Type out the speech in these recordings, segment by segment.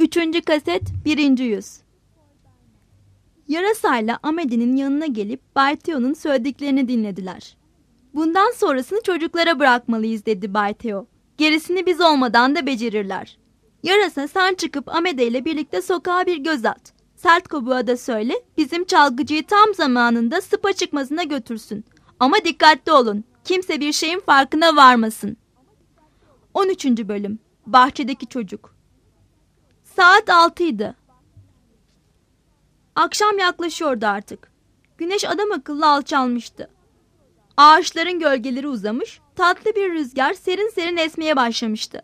3. kaset 1. yüz. Yarasayla Amedi'nin yanına gelip Bay Theo'nun söylediklerini dinlediler. Bundan sonrasını çocuklara bırakmalıyız dedi Bay Theo. Gerisini biz olmadan da becerirler. Yarasa sen çıkıp Amedi ile birlikte sokağa bir göz at. Sert Kobuğa da söyle bizim çalgıcıyı tam zamanında Spa çıkmasına götürsün. Ama dikkatli olun. Kimse bir şeyin farkına varmasın. 13. bölüm. Bahçedeki çocuk. Saat 6'ydı. Akşam yaklaşıyordu artık. Güneş adam akıllı alçalmıştı. Ağaçların gölgeleri uzamış, tatlı bir rüzgar serin serin esmeye başlamıştı.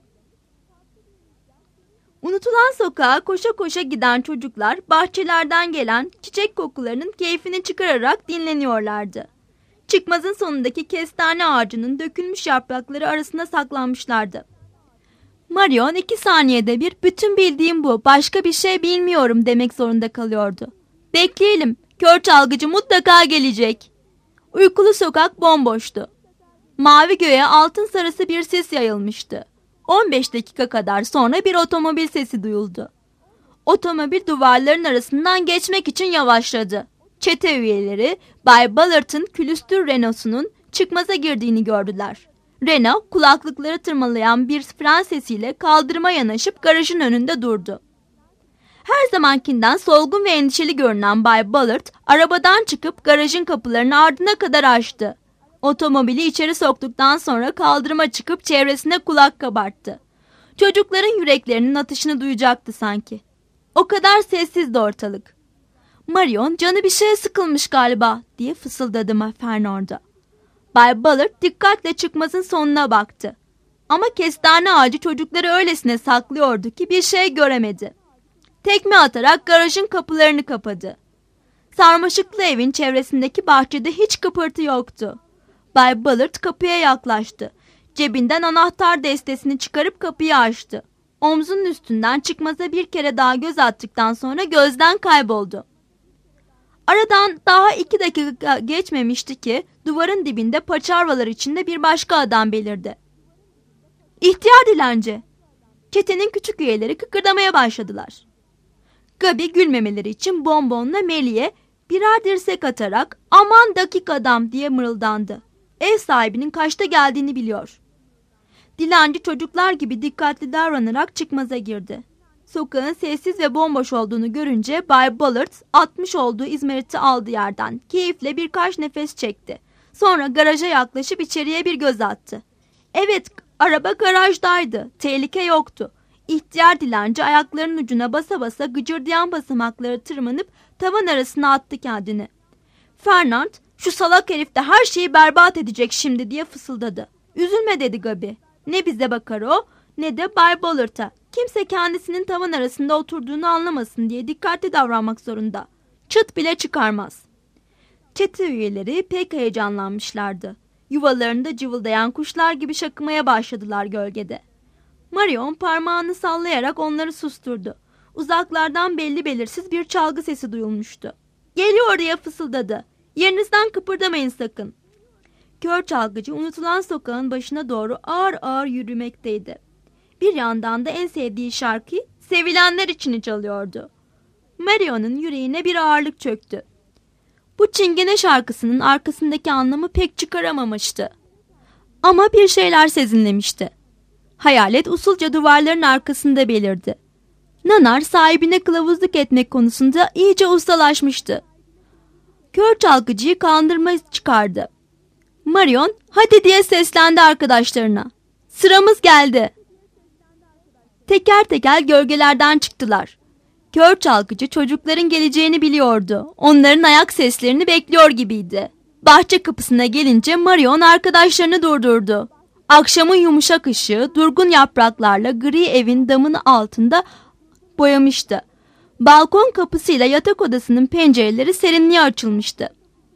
Unutulan sokağa koşa koşa giden çocuklar bahçelerden gelen çiçek kokularının keyfini çıkararak dinleniyorlardı. Çıkmazın sonundaki kestane ağacının dökülmüş yaprakları arasında saklanmışlardı. Marion 2 saniyede bir bütün bildiğim bu, başka bir şey bilmiyorum demek zorunda kalıyordu. Bekleyelim, kör çalgıcı mutlaka gelecek. Uykulu sokak bomboştu. Mavi göğe altın sarısı bir sis yayılmıştı. 15 dakika kadar sonra bir otomobil sesi duyuldu. Otomobil duvarların arasından geçmek için yavaşladı. Çete üyeleri Bay Ballard'ın külüstür Renault'sunun çıkmaza girdiğini gördüler. Renault kulaklıkları tırmalayan bir fren sesiyle kaldırıma yanaşıp garajın önünde durdu. Her zamankinden solgun ve endişeli görünen Bay Ballard arabadan çıkıp garajın kapılarını ardına kadar açtı. Otomobili içeri soktuktan sonra kaldırıma çıkıp çevresine kulak kabarttı. Çocukların yüreklerinin atışını duyacaktı sanki. O kadar sessizdi ortalık. Marion canı bir şeye sıkılmış galiba diye fısıldadı Fernand'a. Bay Ballard dikkatle çıkmazın sonuna baktı. Ama kestane ağacı çocukları öylesine saklıyordu ki bir şey göremedi. Tekme atarak garajın kapılarını kapadı. Sarmaşıklı evin çevresindeki bahçede hiç kıpırtı yoktu. Bay Ballard kapıya yaklaştı. Cebinden anahtar destesini çıkarıp kapıyı açtı. Omzunun üstünden çıkmaza bir kere daha göz attıktan sonra gözden kayboldu. Aradan daha 2 dakika geçmemişti ki duvarın dibinde paçavralar içinde bir başka adam belirdi. İhtiyar dilenci. Çetenin küçük üyeleri kıkırdamaya başladılar. Gabi gülmemeleri için Bonbon'la Melly'e birer dirsek atarak aman dakik adam diye mırıldandı. Ev sahibinin kaçta geldiğini biliyor. Dilenci çocuklar gibi dikkatli davranarak çıkmaza girdi. Sokağın sessiz ve bomboş olduğunu görünce Bay Ballard atmış olduğu izmariti aldı yerden. Keyifle birkaç nefes çekti. Sonra garaja yaklaşıp içeriye bir göz attı. Evet, araba garajdaydı. Tehlike yoktu. İhtiyar dilenci ayaklarının ucuna basa basa gıcırdayan basamakları tırmanıp tavan arasına attı kendini. Fernand, şu salak herif de her şeyi berbat edecek şimdi diye fısıldadı. Üzülme dedi Gabi. Ne bize bakar o ne de Bay Ballard'a. Kimse kendisinin tavan arasında oturduğunu anlamasın diye dikkatli davranmak zorunda. Çıt bile çıkarmaz. Çete üyeleri pek heyecanlanmışlardı. Yuvalarında cıvıldayan kuşlar gibi şakımaya başladılar gölgede. Marion parmağını sallayarak onları susturdu. Uzaklardan belli belirsiz bir çalgı sesi duyulmuştu. Geliyor diye fısıldadı. Yerinizden kıpırdamayın sakın. Kör çalgıcı unutulan sokağın başına doğru ağır ağır yürümekteydi. Bir yandan da en sevdiği şarkıyı sevilenler için çalıyordu. Marion'un yüreğine bir ağırlık çöktü. Bu çingene şarkısının arkasındaki anlamı pek çıkaramamıştı. Ama bir şeyler sezinlemişti. Hayalet usulca duvarların arkasında belirdi. Nanar sahibine kılavuzluk etmek konusunda iyice ustalaşmıştı. Kör çalgıcıyı kandırma çıkardı. Marion hadi diye seslendi arkadaşlarına. Sıramız geldi. Teker teker gölgelerden çıktılar. Kör çalgıcı çocukların geleceğini biliyordu. Onların ayak seslerini bekliyor gibiydi. Bahçe kapısına gelince Marion arkadaşlarını durdurdu. Akşamın yumuşak ışığı durgun yapraklarla gri evin damını altında boyamıştı. Balkon kapısıyla yatak odasının pencereleri serinliğe açılmıştı.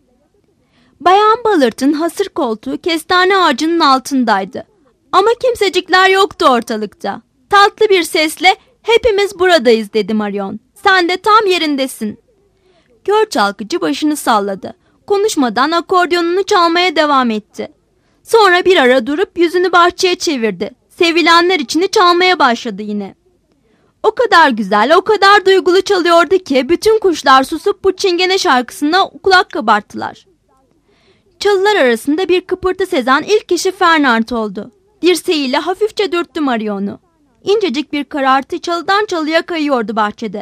Bayan Ballard'ın hasır koltuğu kestane ağacının altındaydı. Ama kimsecikler yoktu ortalıkta. Tatlı bir sesle hepimiz buradayız dedi Marion. Sen de tam yerindesin. Kör çalgıcı başını salladı. Konuşmadan akordeonunu çalmaya devam etti. Sonra bir ara durup yüzünü bahçeye çevirdi. Sevilenler içini çalmaya başladı yine. O kadar güzel, o kadar duygulu çalıyordu ki bütün kuşlar susup bu çingene şarkısına kulak kabarttılar. Çalılar arasında bir kıpırtı sezen ilk kişi Fernand oldu. Dirseğiyle hafifçe dürttü Marion'u. İncecik bir karartı çalıdan çalıya kayıyordu bahçede.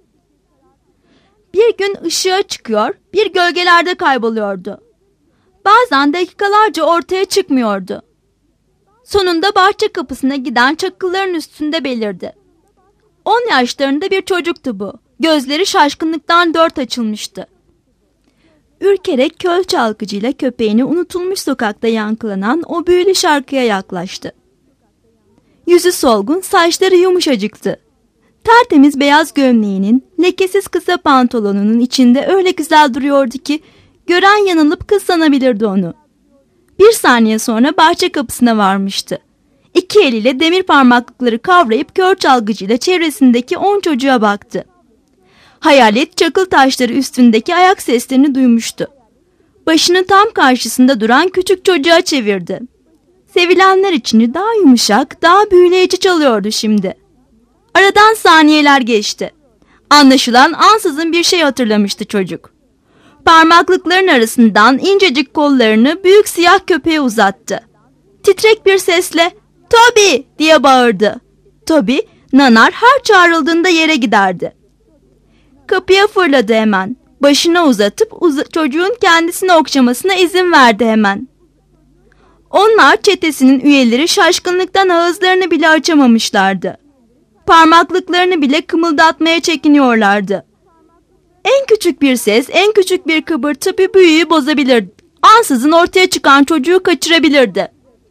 Bir gün ışığa çıkıyor, bir gölgelerde kayboluyordu. Bazen dakikalarca ortaya çıkmıyordu. Sonunda bahçe kapısına giden çakılların üstünde belirdi. 10 yaşlarında bir çocuktu bu. Gözleri şaşkınlıktan dört açılmıştı. Ürkerek köl çalgıcıyla köpeğini unutulmuş sokakta yankılanan o büyülü şarkıya yaklaştı. Yüzü solgun, saçları yumuşacıktı. Tertemiz beyaz gömleğinin, lekesiz kısa pantolonunun içinde öyle güzel duruyordu ki gören yanılıp kız sanabilirdi onu. Bir saniye sonra bahçe kapısına varmıştı. 2 eliyle demir parmaklıkları kavrayıp kör çalgıcıyla çevresindeki 10 çocuğa baktı. Hayalet çakıl taşları üstündeki ayak seslerini duymuştu. Başını tam karşısında duran küçük çocuğa çevirdi. Sevilenler içini daha yumuşak, daha büyüleyici çalıyordu şimdi. Aradan saniyeler geçti. Anlaşılan ansızın bir şey hatırlamıştı çocuk. Parmaklıkların arasından incecik kollarını büyük siyah köpeğe uzattı. Titrek bir sesle "Toby!" diye bağırdı. Toby, nanar her çağrıldığında yere giderdi. Kapıya fırladı hemen. Başını uzatıp çocuğun kendisini okşamasına izin verdi hemen. Onlar çetesinin üyeleri şaşkınlıktan ağızlarını bile açamamışlardı. Parmaklıklarını bile kımıldatmaya çekiniyorlardı. En küçük bir ses, en küçük bir kıpırtı bir büyüyü bozabilirdi. Ansızın ortaya çıkan çocuğu kaçırabilirdi.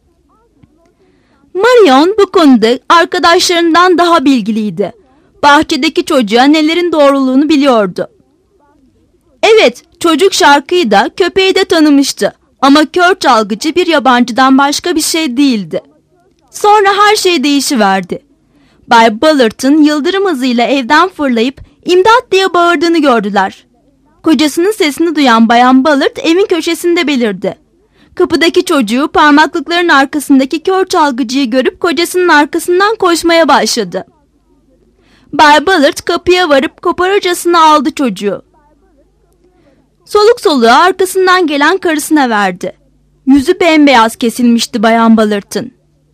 Marion bu konuda arkadaşlarından daha bilgiliydi. Bahçedeki çocuğa nelerin doğruluğunu biliyordu. Evet, çocuk şarkıyı da köpeği de tanımıştı. Ama kör çalgıcı bir yabancıdan başka bir şey değildi. Sonra her şey değişiverdi. Bay Ballard'ın yıldırım hızıyla evden fırlayıp imdat diye bağırdığını gördüler. Kocasının sesini duyan Bayan Ballard evin köşesinde belirdi. Kapıdaki çocuğu parmaklıkların arkasındaki kör çalgıcıyı görüp kocasının arkasından koşmaya başladı. Bay Ballard kapıya varıp koparırcasına aldı çocuğu. Soluk soluğa arkasından gelen karısına verdi. Yüzü bembeyaz kesilmişti Bayan Ballard'ın.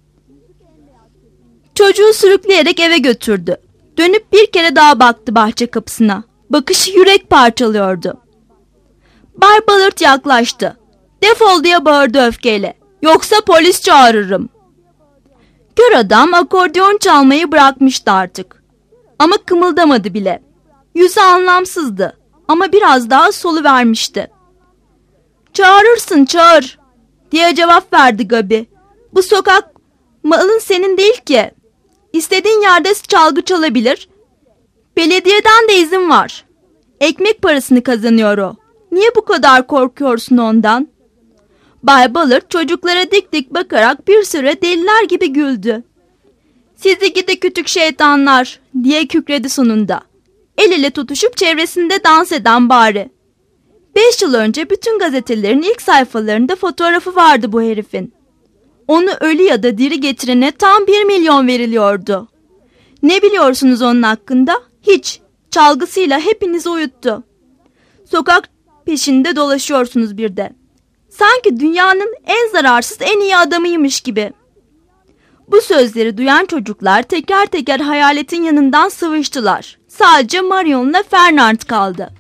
Çocuğu sürükleyerek eve götürdü. Dönüp bir kere daha baktı bahçe kapısına. Bakışı yürek parçalıyordu. Bay Ballard yaklaştı. "Defol!" diye bağırdı öfkeyle. "Yoksa polis çağırırım." Kör adam akordeon çalmayı bırakmıştı artık. Ama kımıldamadı bile. Yüzü anlamsızdı ama biraz daha soluvermişti. "Çağırırsın, çağır!" diye cevap verdi Gabi. "Bu sokak malın senin değil ki. İstediğin yerde çalgı çalabilir. Belediyeden de izin var. Ekmek parasını kazanıyor o. Niye bu kadar korkuyorsun ondan?" Bay Ballard çocuklara dik dik bakarak bir süre deliler gibi güldü. "Sizi gidi küçük şeytanlar!" diye kükredi sonunda. El ele tutuşup çevresinde dans eden bari. 5 yıl önce bütün gazetelerin ilk sayfalarında fotoğrafı vardı bu herifin. Onu ölü ya da diri getirene tam 1 milyon veriliyordu. Ne biliyorsunuz onun hakkında? Hiç. Çalgısıyla hepinizi uyuttu. Sokak peşinde dolaşıyorsunuz bir de. Sanki dünyanın en zararsız, en iyi adamıymış gibi. Bu sözleri duyan çocuklar teker teker hayaletin yanından sıvıştılar. Sadece Marion'la Fernand kaldı.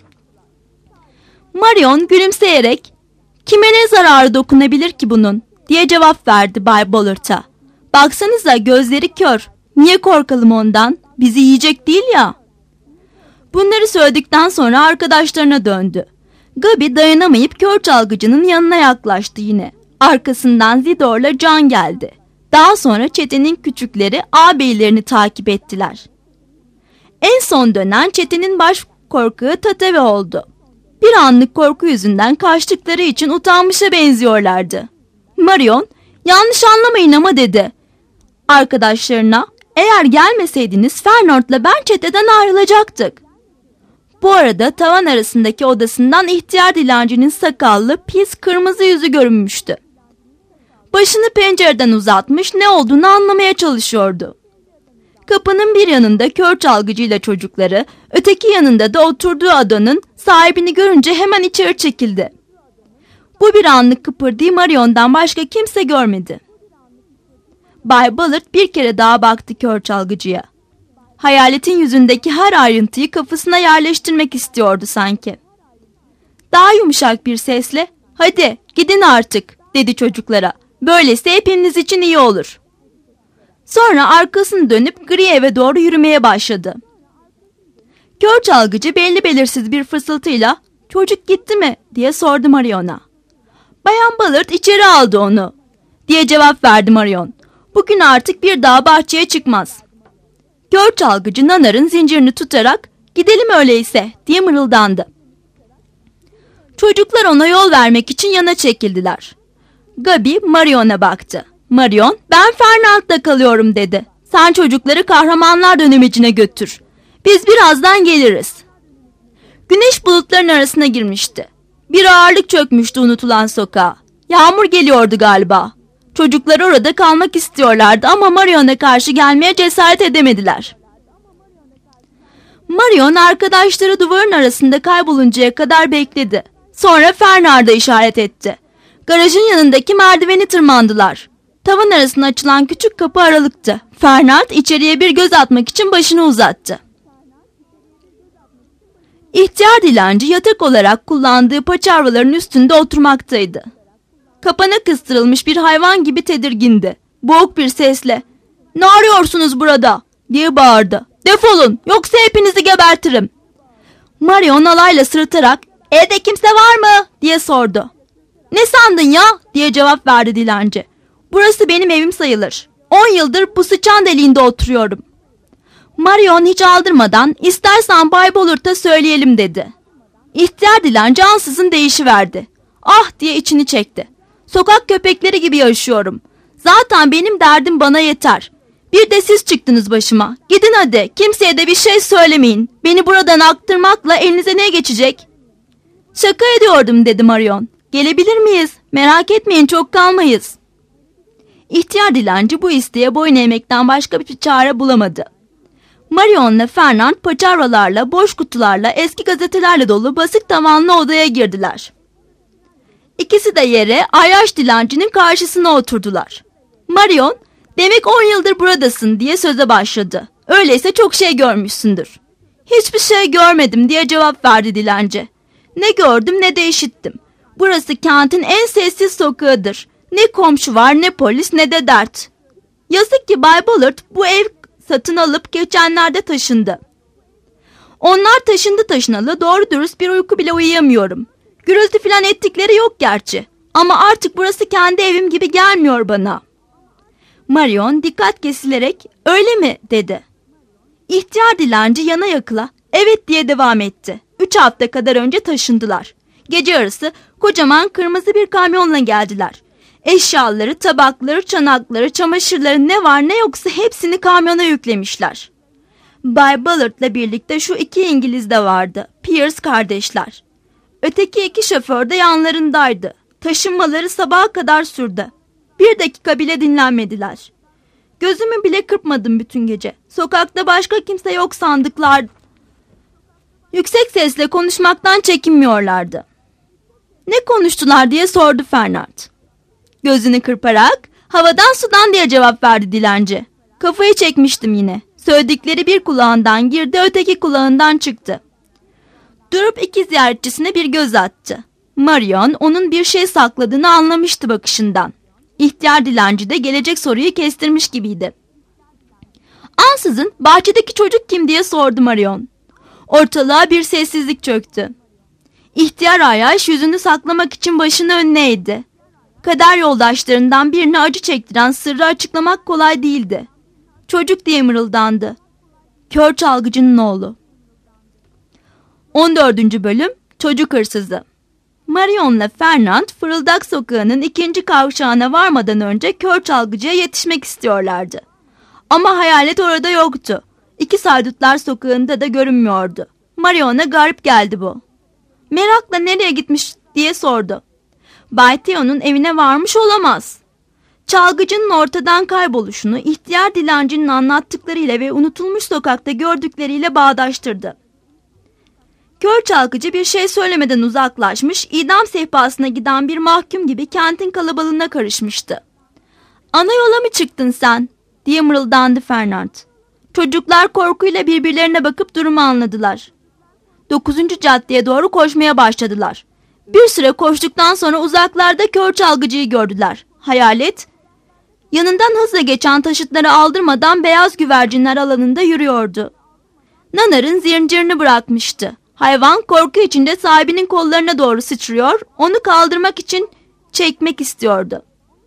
Marion gülümseyerek "Kime ne zararı dokunabilir ki bunun?" diye cevap verdi Bay Ballard'a. "Baksanıza gözleri kör. Niye korkalım ondan? Bizi yiyecek değil ya." Bunları söyledikten sonra arkadaşlarına döndü. Gabi dayanamayıp kör çalgıcının yanına yaklaştı yine. Arkasından Zidor'la Can geldi. Daha sonra çetenin küçükleri ağabeylerini takip ettiler. En son dönen çetenin baş korkağı Tatave oldu. Bir anlık korku yüzünden kaçtıkları için utanmışa benziyorlardı. Marion, "Yanlış anlamayın ama" dedi arkadaşlarına. "Eğer gelmeseydiniz Fernand'la ben çeteden ayrılacaktık." Bu arada tavan arasındaki odasından ihtiyar dilencinin sakallı, pis, kırmızı yüzü görünmüştü. Başını pencereden uzatmış ne olduğunu anlamaya çalışıyordu. Kapının bir yanında kör çalgıcıyla çocukları, öteki yanında da oturduğu adanın sahibini görünce hemen içeri çekildi. Bu bir anlık kıpırdayı Marion'dan başka kimse görmedi. Bay Ballard bir kere daha baktı kör çalgıcıya. Hayaletin yüzündeki her ayrıntıyı kafasına yerleştirmek istiyordu sanki. Daha yumuşak bir sesle, "Hadi gidin artık," dedi çocuklara. "Böylesi hepiniz için iyi olur." Sonra arkasını dönüp gri eve doğru yürümeye başladı. Kör çalgıcı belli belirsiz bir fısıltıyla, "Çocuk gitti mi?" diye sordu Marion'a. "Bayan Ballard içeri aldı onu," diye cevap verdi Marion. "Bugün artık bir daha bahçeye çıkmaz." Kör çalgıcı Nanar'ın zincirini tutarak, "Gidelim öyleyse," diye mırıldandı. Çocuklar ona yol vermek için yana çekildiler. Gabi Marion'a baktı. Marion, "Ben Fernand'da kalıyorum," dedi. "Sen çocukları kahramanlar dönemecine götür. Biz birazdan geliriz." Güneş bulutların arasına girmişti. Bir ağırlık çökmüştü unutulan sokağa. Yağmur geliyordu galiba. Çocuklar orada kalmak istiyorlardı ama Marion'a karşı gelmeye cesaret edemediler. Marion arkadaşları duvarın arasında kayboluncaya kadar bekledi. Sonra Fernand'a işaret etti. Garajın yanındaki merdiveni tırmandılar. Tavan arasına açılan küçük kapı aralıktı. Fernand içeriye bir göz atmak için başını uzattı. İhtiyar dilenci yatak olarak kullandığı paçavraların üstünde oturmaktaydı. Kapana kıstırılmış bir hayvan gibi tedirgindi. Boğuk bir sesle, "Ne arıyorsunuz burada?" diye bağırdı. "Defolun, yoksa hepinizi gebertirim." Marion alayla sırıtarak, "Evde kimse var mı?" diye sordu. "Ne sandın ya?" diye cevap verdi dilenci. "Burası benim evim sayılır. 10 yıldır bu sıçan deliğinde oturuyorum." Marion hiç aldırmadan, "İstersen Bay Ballard'a söyleyelim," dedi. İhtiyar dilenci ansızın değişiverdi. "Ah!" diye içini çekti. "Sokak köpekleri gibi yaşıyorum. Zaten benim derdim bana yeter. Bir de siz çıktınız başıma. Gidin hadi, kimseye de bir şey söylemeyin. Beni buradan aktırmakla elinize ne geçecek?" "Şaka ediyordum," dedi Marion. "Gelebilir miyiz? Merak etmeyin, çok kalmayız." İhtiyar dilenci bu isteğe boyun eğmekten başka bir çare bulamadı. Marion'la Fernand paçavralarla, boş kutularla, eski gazetelerle dolu basık tavanlı odaya girdiler. İkisi de yere ayyaş dilencinin karşısına oturdular. Marion, "Demek 10 yıldır buradasın," diye söze başladı. "Öyleyse çok şey görmüşsündür." "Hiçbir şey görmedim," diye cevap verdi dilenci. "Ne gördüm ne de işittim. Burası kentin en sessiz sokağıdır. Ne komşu var, ne polis, ne de dert. Yazık ki Bay Ballard bu ev satın alıp geçenlerde taşındı. Onlar taşındı taşınalı doğru dürüst bir uyku bile uyuyamıyorum. Gürültü falan ettikleri yok gerçi. Ama artık burası kendi evim gibi gelmiyor bana." Marion dikkat kesilerek, "Öyle mi?" dedi. İhtiyar dilenci yana yakıla, "Evet," diye devam etti. 3 hafta kadar önce taşındılar. Gece yarısı kocaman kırmızı bir kamyonla geldiler. Eşyaları, tabakları, çanakları, çamaşırları ne var ne yoksa hepsini kamyona yüklemişler. Bay Ballard'la birlikte şu 2 İngiliz de vardı. Pierce kardeşler. Öteki 2 şoför de yanlarındaydı. Taşınmaları sabaha kadar sürdü. 1 dakika bile dinlenmediler. Gözümü bile kırpmadım bütün gece. Sokakta başka kimse yok sandıklar. Yüksek sesle konuşmaktan çekinmiyorlardı. "Ne konuştular?" diye sordu Fernand. Gözünü kırparak, "Havadan sudan," diye cevap verdi dilenci. Kafayı çekmiştim yine. Söyledikleri bir kulağından girdi, öteki kulağından çıktı. Durup 2 ziyaretçisine bir göz attı. Marion onun bir şey sakladığını anlamıştı bakışından. İhtiyar dilenci de gelecek soruyu kestirmiş gibiydi. Ansızın, "Bahçedeki çocuk kim?" diye sordu Marion. Ortalığa bir sessizlik çöktü. İhtiyar ayyaş yüzünü saklamak için başını önüne eğdi. Kader yoldaşlarından birine acı çektiren sırrı açıklamak kolay değildi. "Çocuk," diye mırıldandı. Kör çalgıcının oğlu. 14. bölüm Çocuk hırsızı. Marion'la Fernand Fırıldak Sokağı'nın 2. kavşağına varmadan önce kör çalgıcıya yetişmek istiyorlardı. Ama hayalet orada yoktu. 2 Saydutlar Sokağı'nda da görünmüyordu. Marion'a garip geldi bu. Merakla nereye gitmiş diye sordu. "Bay Theo'nun evine varmış olamaz." Çalgıcının ortadan kayboluşunu ihtiyar dilencinin anlattıklarıyla ve unutulmuş sokakta gördükleriyle bağdaştırdı. Kör çalgıcı bir şey söylemeden uzaklaşmış, idam sehpasına giden bir mahkum gibi kentin kalabalığına karışmıştı. "Ana yola mı çıktın sen?" diye mırıldandı Fernand. Çocuklar korkuyla birbirlerine bakıp durumu anladılar. 9. caddeye doğru koşmaya başladılar. Bir süre koştuktan sonra uzaklarda kör çalgıcıyı gördüler. Hayalet, yanından hızla geçen taşıtları aldırmadan beyaz güvercinler alanında yürüyordu. Nanar'ın zincirini bırakmıştı. Hayvan korku içinde sahibinin kollarına doğru sıçrıyor, onu kaldırmak için çekmek istiyordu.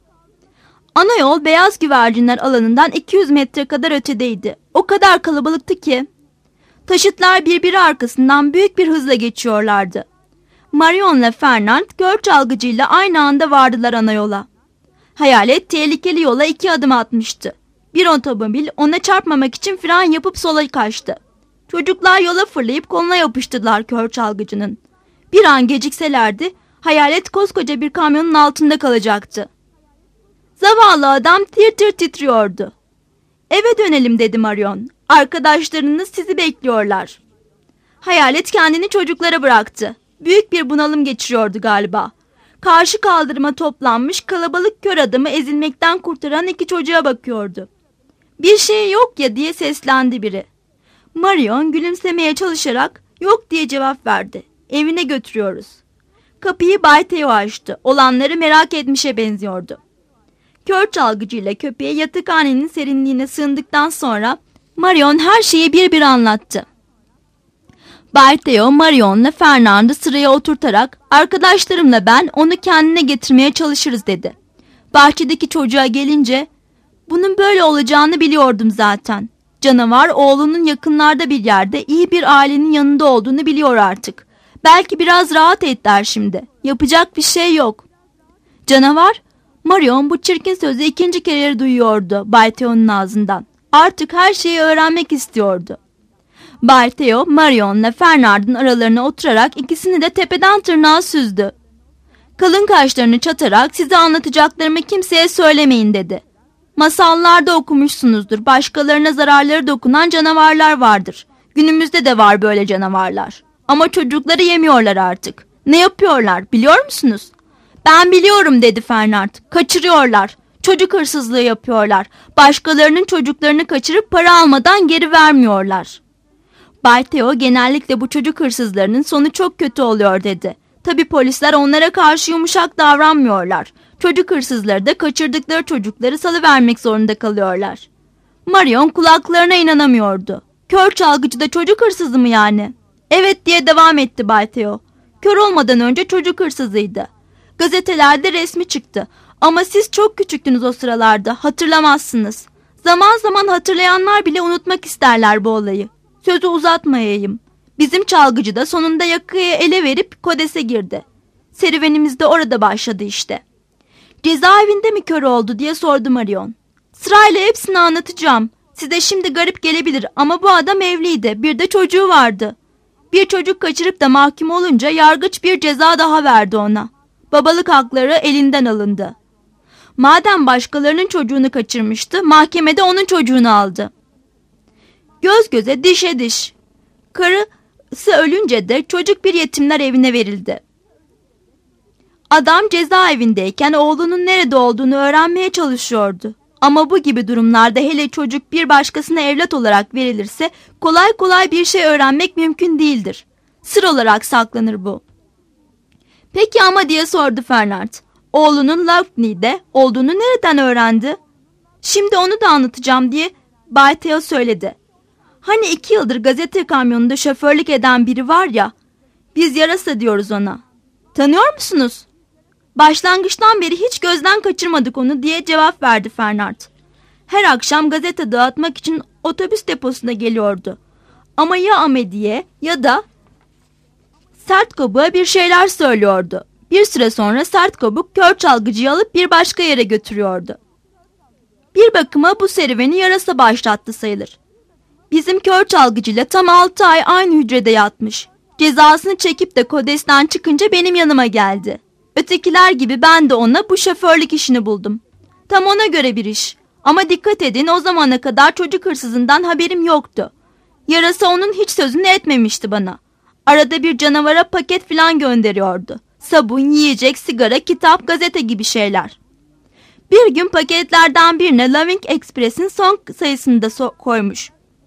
Ana yol beyaz güvercinler alanından 200 metre kadar ötedeydi. O kadar kalabalıktı ki taşıtlar birbiri arkasından büyük bir hızla geçiyorlardı. Marion'la Fernand kör çalgıcıyla aynı anda vardılar ana yola. Hayalet tehlikeli yola 2 adım atmıştı. Bir otomobil ona çarpmamak için fren yapıp sola kaçtı. Çocuklar yola fırlayıp koluna yapıştılar kör çalgıcının. Bir an gecikselerdi hayalet koskoca bir kamyonun altında kalacaktı. Zavallı adam tir tir titriyordu. "Eve dönelim," dedi Marion. "Arkadaşlarınız sizi bekliyorlar." Hayalet kendini çocuklara bıraktı. Büyük bir bunalım geçiriyordu galiba. Karşı kaldırıma toplanmış kalabalık kör adamı ezilmekten kurtaran 2 çocuğa bakıyordu. "Bir şey yok ya," diye seslendi biri. Marion gülümsemeye çalışarak "Yok," diye cevap verdi. "Evine götürüyoruz." Kapıyı Bay Theo açtı. Olanları merak etmişe benziyordu. Kör çalgıcıyla köpeğe yatıkhanenin serinliğine sığındıktan sonra Marion her şeyi bir bir anlattı. Bay Theo, Marion'la Fernand'ı sıraya oturtarak "Arkadaşlarımla ben onu kendine getirmeye çalışırız," dedi. Bahçedeki çocuğa gelince "Bunun böyle olacağını biliyordum zaten. Canavar oğlunun yakınlarda bir yerde iyi bir ailenin yanında olduğunu biliyor artık. Belki biraz rahat et der şimdi. Yapacak bir şey yok." "Canavar?" Marion bu çirkin sözü 2. kere duyuyordu Bay Theo'nun ağzından. Artık her şeyi öğrenmek istiyordu. Bay Theo, Marion'la Fernand'ın aralarına oturarak ikisini de tepeden tırnağa süzdü. Kalın kaşlarını çatarak "Size anlatacaklarımı kimseye söylemeyin," dedi. "Masallarda okumuşsunuzdur. Başkalarına zararları dokunan canavarlar vardır. Günümüzde de var böyle canavarlar. Ama çocukları yemiyorlar artık. Ne yapıyorlar biliyor musunuz?" "Ben biliyorum," dedi Fernand. "Kaçırıyorlar. Çocuk hırsızlığı yapıyorlar. Başkalarının çocuklarını kaçırıp para almadan geri vermiyorlar." Bay Theo genellikle bu çocuk hırsızlarının sonu çok kötü oluyor dedi. Tabii polisler onlara karşı yumuşak davranmıyorlar. Çocuk hırsızları da kaçırdıkları çocukları salıvermek zorunda kalıyorlar. Marion kulaklarına inanamıyordu. "Kör çalgıcı da çocuk hırsızı mı yani?" "Evet," diye devam etti Bay Theo. "Kör olmadan önce çocuk hırsızıydı. Gazetelerde resmi çıktı. Ama siz çok küçüktünüz o sıralarda, hatırlamazsınız. Zaman zaman hatırlayanlar bile unutmak isterler bu olayı. Sözü uzatmayayım. Bizim çalgıcı da sonunda yakayı ele verip Kodes'e girdi. Serüvenimiz de orada başladı işte." "Cezaevinde mi kör oldu?" diye sordu Marion. "Sırayla hepsini anlatacağım. Size şimdi garip gelebilir ama bu adam evliydi. Bir de çocuğu vardı. Bir çocuk kaçırıp da mahkum olunca yargıç bir ceza daha verdi ona. Babalık hakları elinden alındı. Madem başkalarının çocuğunu kaçırmıştı, mahkemede onun çocuğunu aldı. Göz göze, dişe diş. Karısı ölünce de çocuk bir yetimler evine verildi. Adam cezaevindeyken oğlunun nerede olduğunu öğrenmeye çalışıyordu. Ama bu gibi durumlarda hele çocuk bir başkasına evlat olarak verilirse kolay kolay bir şey öğrenmek mümkün değildir. Sır olarak saklanır bu." "Peki ama," diye sordu Fernand. "Oğlunun Laughley'de olduğunu nereden öğrendi?" "Şimdi onu da anlatacağım," diye Bay Theo söyledi. "Hani 2 yıldır gazete kamyonunda şoförlük eden biri var ya, biz yarasa diyoruz ona. Tanıyor musunuz?" "Başlangıçtan beri hiç gözden kaçırmadık onu," diye cevap verdi Fernand. "Her akşam gazete dağıtmak için otobüs deposuna geliyordu. Ama ya Amedi'ye ya da Sert Kabuk'a bir şeyler söylüyordu. Bir süre sonra Sert Kabuk kör çalgıcıyı alıp bir başka yere götürüyordu. Bir bakıma bu serüveni yarasa başlattı sayılır. Bizim kör çalgıcıyla tam 6 ay aynı hücrede yatmış. Cezasını çekip de Kodes'ten çıkınca benim yanıma geldi. Ötekiler gibi ben de ona bu şoförlük işini buldum. Tam ona göre bir iş. Ama dikkat edin, o zamana kadar çocuk hırsızından haberim yoktu. Yarasa onun hiç sözünü etmemişti bana. Arada bir canavara paket filan gönderiyordu. Sabun, yiyecek, sigara, kitap, gazete gibi şeyler. Bir gün paketlerden birine Loving Express'in son sayısını da koymuş.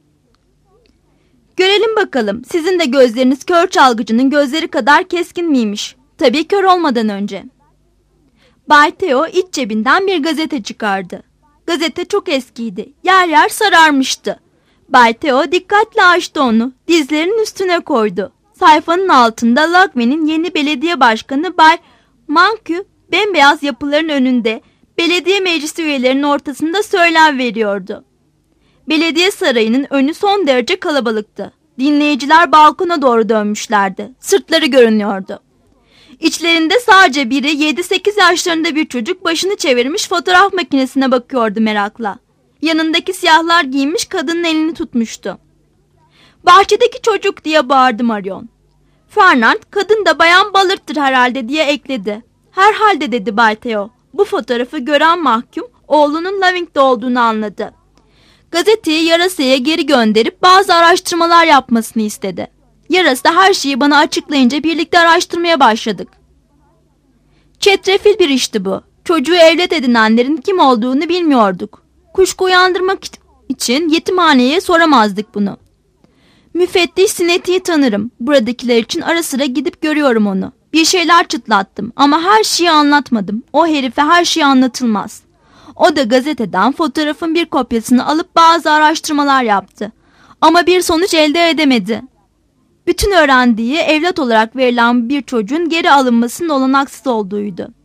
Görelim bakalım, sizin de gözleriniz kör çalgıcının gözleri kadar keskin miymiş? Tabii kör olmadan önce. Bay Theo iç cebinden bir gazete çıkardı. Gazete çok eskiydi. Yer yer sararmıştı. Bay Theo dikkatle açtı onu. Dizlerinin üstüne koydu. Sayfanın altında Lagman'in yeni belediye başkanı Bay Manque bembeyaz yapıların önünde belediye meclisi üyelerinin ortasında söylev veriyordu. Belediye sarayının önü son derece kalabalıktı. Dinleyiciler balkona doğru dönmüşlerdi. Sırtları görünüyordu. İçlerinde sadece biri 7-8 yaşlarında bir çocuk başını çevirmiş fotoğraf makinesine bakıyordu merakla. Yanındaki siyahlar giymiş kadının elini tutmuştu. "Bahçedeki çocuk!" diye bağırdı Marion. Fernand, "Kadın da bayan Ballard'tır herhalde," diye ekledi. "Herhalde," dedi Bay Theo. Bu fotoğrafı gören mahkum oğlunun Loving'de olduğunu anladı. Gazeteyi Yarasa'ya geri gönderip bazı araştırmalar yapmasını istedi. Yarasa her şeyi bana açıklayınca birlikte araştırmaya başladık. Çetrefil bir işti bu. Çocuğu evlat edinenlerin kim olduğunu bilmiyorduk. Kuşku uyandırmak için yetimhaneye soramazdık bunu. Müfettiş Sinetti'yi tanırım. Buradakiler için ara sıra gidip görüyorum onu. Bir şeyler çıtlattım ama her şeyi anlatmadım. O herife her şey anlatılmaz. O da gazeteden fotoğrafın bir kopyasını alıp bazı araştırmalar yaptı. Ama bir sonuç elde edemedi. Bütün öğrendiği evlat olarak verilen bir çocuğun geri alınmasının olanaksız olduğuydu.